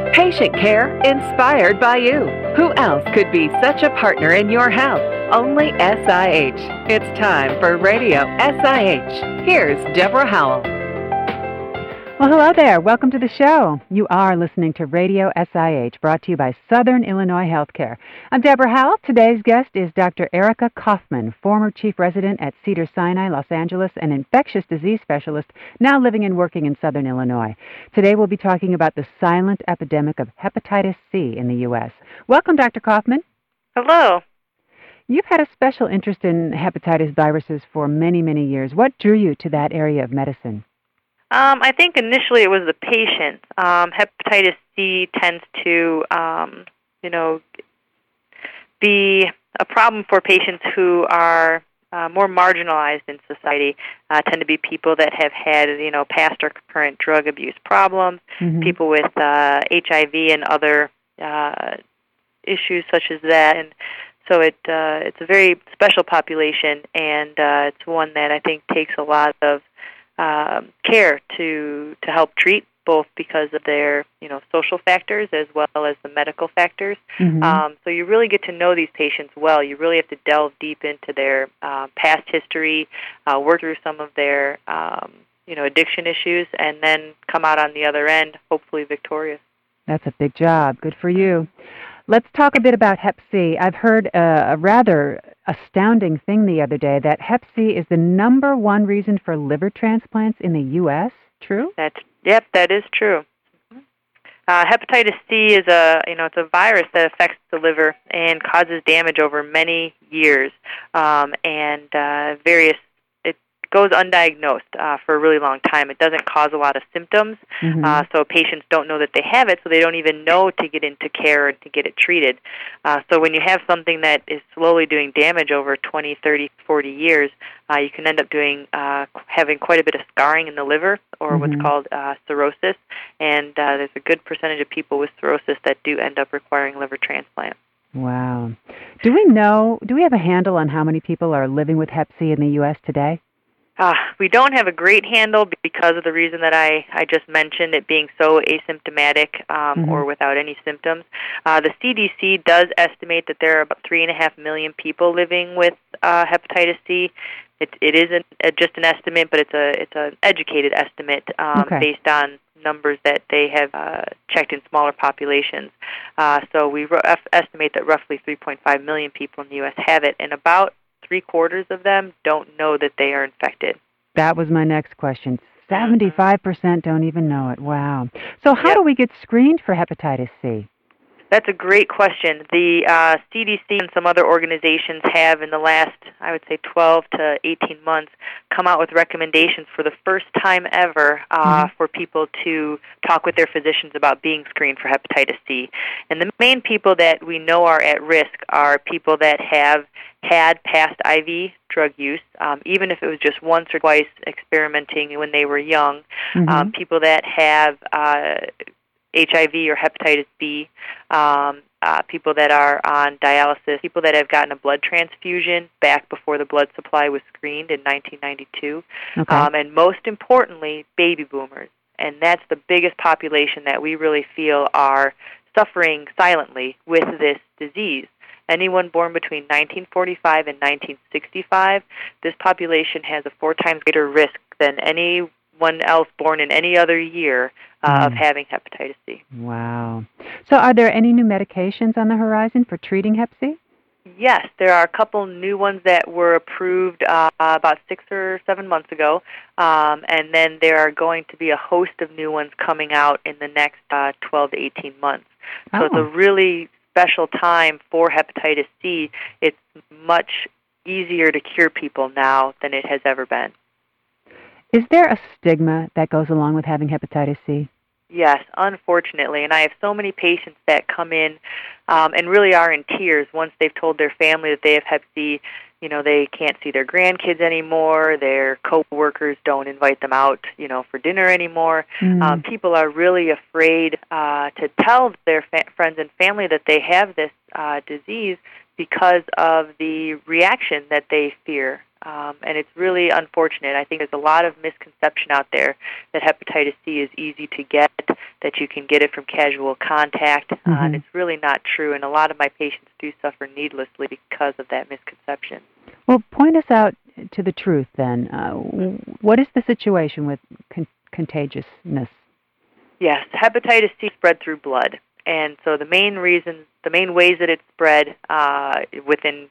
Patient care inspired by you. Who else could be such a partner in your health? Only SIH. It's time for Radio SIH. Here's Deborah Howell. Well, hello there. Welcome to the show. You are listening to Radio SIH, brought to you by Southern Illinois Healthcare. I'm Deborah Howell. Today's guest is Dr. Erica Kaufman, former chief resident at Cedars-Sinai, Los Angeles, and infectious disease specialist, now living and working in Southern Illinois. Today we'll be talking about the silent epidemic of hepatitis C in the U.S. Welcome, Dr. Kaufman. Hello. You've had a special interest in hepatitis viruses for many, many years. What drew you to that area of medicine? I think initially it was the patient. Hepatitis C tends to, be a problem for patients who are more marginalized in society. Tend to be people that have had, past or current drug abuse problems, people with HIV and other issues such as that, and so it's a very special population, and it's one that I think takes a lot of care to help treat, both because of their social factors as well as the medical factors. So you really get to know these patients well. You really have to delve deep into their past history, work through some of their addiction issues, and then come out on the other end hopefully victorious. That's a big job. Good for you. Let's talk a bit about Hep C. I've heard a rather astounding thing the other day, that Hep C is the number one reason for liver transplants in the U.S. True? Yep, that is true. Hepatitis C is it's a virus that affects the liver and causes damage over many years, it goes undiagnosed for a really long time. It doesn't cause a lot of symptoms, so patients don't know that they have it, so they don't even know to get into care and to get it treated. So when you have something that is slowly doing damage over 20, 30, 40 years, you can end up having quite a bit of scarring in the liver, or what's called cirrhosis, and there's a good percentage of people with cirrhosis that do end up requiring liver transplant. Wow. Do we have a handle on how many people are living with Hep C in the U.S. today? We don't have a great handle because of the reason that I just mentioned, it being so asymptomatic or without any symptoms. The CDC does estimate that there are about 3.5 million people living with hepatitis C. It isn't just an estimate, but it's an educated estimate based on numbers that they have checked in smaller populations. So we estimate that roughly 3.5 million people in the U.S. have it, and about 3/4 of them don't know that they are infected. That was my next question. 75% don't even know it. Wow. So how do we get screened for hepatitis C? That's a great question. The CDC and some other organizations have, in the last, I would say, 12 to 18 months, come out with recommendations for the first time ever for people to talk with their physicians about being screened for hepatitis C. And the main people that we know are at risk are people that have had past IV drug use, even if it was just once or twice experimenting when they were young, people that have HIV or hepatitis B, people that are on dialysis, people that have gotten a blood transfusion back before the blood supply was screened in 1992, and most importantly, baby boomers. And that's the biggest population that we really feel are suffering silently with this disease. Anyone born between 1945 and 1965, this population has a 4 times greater risk than anyone else born in any other year of having hepatitis C. Wow. So are there any new medications on the horizon for treating Hep C? Yes, there are a couple new ones that were approved about 6 or 7 months ago, and then there are going to be a host of new ones coming out in the next 12 to 18 months. So it's a really special time for hepatitis C. It's much easier to cure people now than it has ever been. Is there a stigma that goes along with having hepatitis C? Yes, unfortunately, and I have so many patients that come in and really are in tears once they've told their family that they have Hep C. They can't see their grandkids anymore. Their coworkers don't invite them out, for dinner anymore. People are really afraid to tell their friends and family that they have this disease because of the reaction that they fear. And it's really unfortunate. I think there's a lot of misconception out there that hepatitis C is easy to get, that you can get it from casual contact, and it's really not true. And a lot of my patients do suffer needlessly because of that misconception. Well, point us out to the truth then. What is the situation with contagiousness? Yes, hepatitis C spread through blood. And so the main ways that it's spread within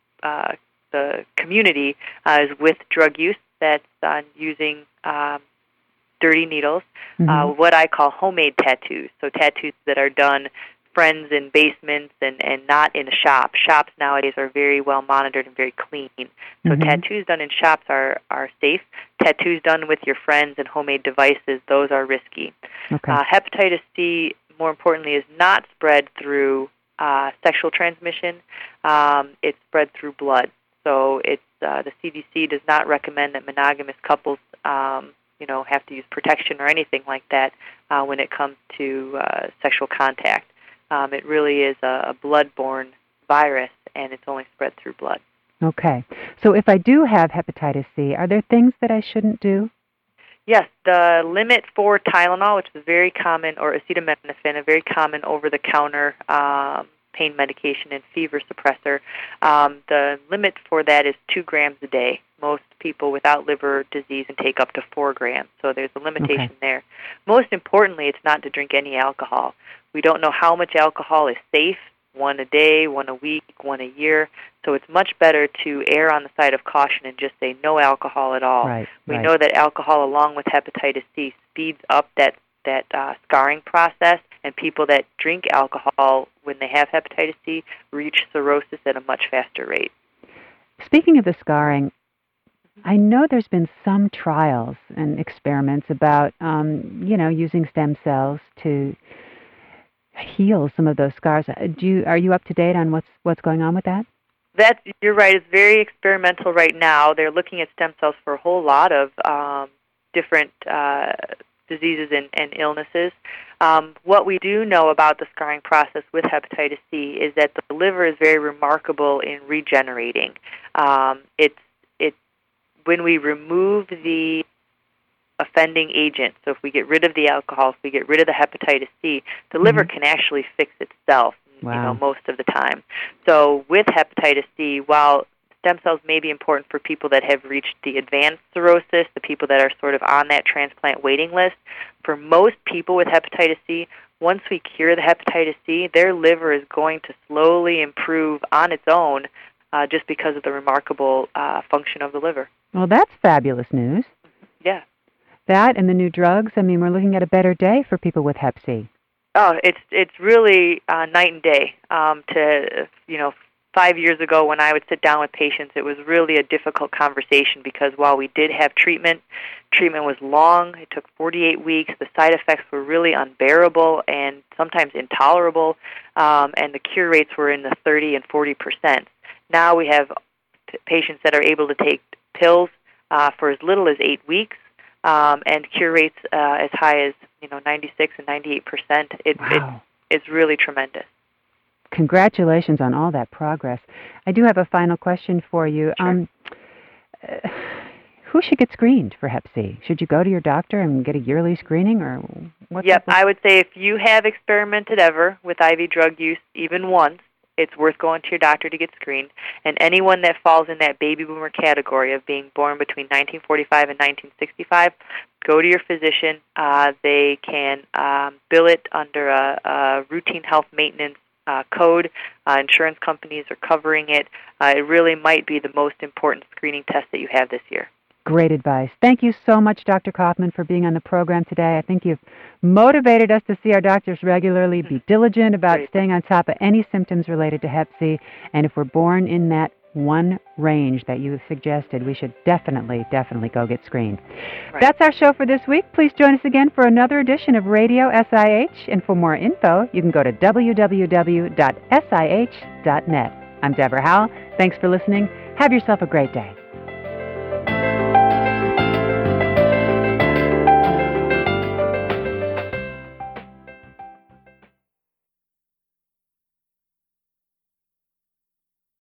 the community is with drug use. That's using dirty needles, what I call homemade tattoos. So tattoos that are done friends in basements and not in a shop. Shops nowadays are very well monitored and very clean. So tattoos done in shops are safe. Tattoos done with your friends and homemade devices, those are risky. Okay. Hepatitis C, more importantly, is not spread through sexual transmission. It's spread through blood. So it's the CDC does not recommend that monogamous couples have to use protection or anything like that when it comes to sexual contact. It really is a blood-borne virus, and it's only spread through blood. Okay. So if I do have hepatitis C, are there things that I shouldn't do? Yes. The limit for Tylenol, which is very common, or acetaminophen, a very common over-the-counter pain medication and fever suppressor, the limit for that is 2 grams a day. Most people without liver disease can take up to 4 grams, so there's a limitation there. Most importantly, it's not to drink any alcohol. We don't know how much alcohol is safe, 1 a day, 1 a week, 1 a year, so it's much better to err on the side of caution and just say no alcohol at all. We know that alcohol, along with hepatitis C, speeds up that scarring process, and people that drink alcohol when they have hepatitis C reach cirrhosis at a much faster rate. Speaking of the scarring, I know there's been some trials and experiments about, using stem cells to heal some of those scars. Are you up to date on what's going on with that? You're right. It's very experimental right now. They're looking at stem cells for a whole lot of different diseases and illnesses. What we do know about the scarring process with hepatitis C is that the liver is very remarkable in regenerating. When we remove the offending agent, so if we get rid of the alcohol, if we get rid of the hepatitis C, the liver can actually fix itself. Most of the time. So with hepatitis C, while stem cells may be important for people that have reached the advanced cirrhosis, the people that are sort of on that transplant waiting list, for most people with hepatitis C, once we cure the hepatitis C, their liver is going to slowly improve on its own just because of the remarkable function of the liver. Well, that's fabulous news. Yeah. That and the new drugs, we're looking at a better day for people with hep C. Oh, it's really night and day. 5 years ago when I would sit down with patients, it was really a difficult conversation because while we did have treatment was long. It took 48 weeks. The side effects were really unbearable and sometimes intolerable, and the cure rates were in the 30 and 40%. Now we have patients that are able to take pills for as little as 8 weeks, and cure rates as high as 96 and 98%. Wow. It's really tremendous. Congratulations on all that progress. I do have a final question for you. Sure. Who should get screened for hep C? Should you go to your doctor and get a yearly screening, or what's Yep, I would say if you have experimented ever with IV drug use even once, it's worth going to your doctor to get screened. And anyone that falls in that baby boomer category of being born between 1945 and 1965, go to your physician. They can bill it under a routine health maintenance code. Insurance companies are covering it. It really might be the most important screening test that you have this year. Great advice. Thank you so much, Dr. Kaufman, for being on the program today. I think you've motivated us to see our doctors regularly, be diligent about staying on top of any symptoms related to hep C, and if we're born in that one range that you suggested, we should definitely go get screened. Right. That's our show for this week. Please join us again for another edition of Radio SIH, and for more info, you can go to www.sih.net. I'm Deborah Howell. Thanks for listening. Have yourself a great day.